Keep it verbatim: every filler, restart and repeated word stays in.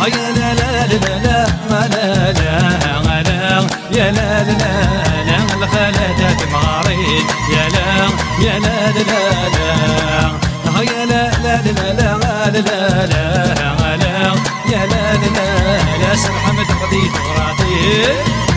يا لا لا لا لا لا لا لا يا لا لا لا الخالات مغارين يا لا يا لا لا لا يا لا لا لا لا لا لا لا يا لا لا لا سمحة ما تقضي تغراضي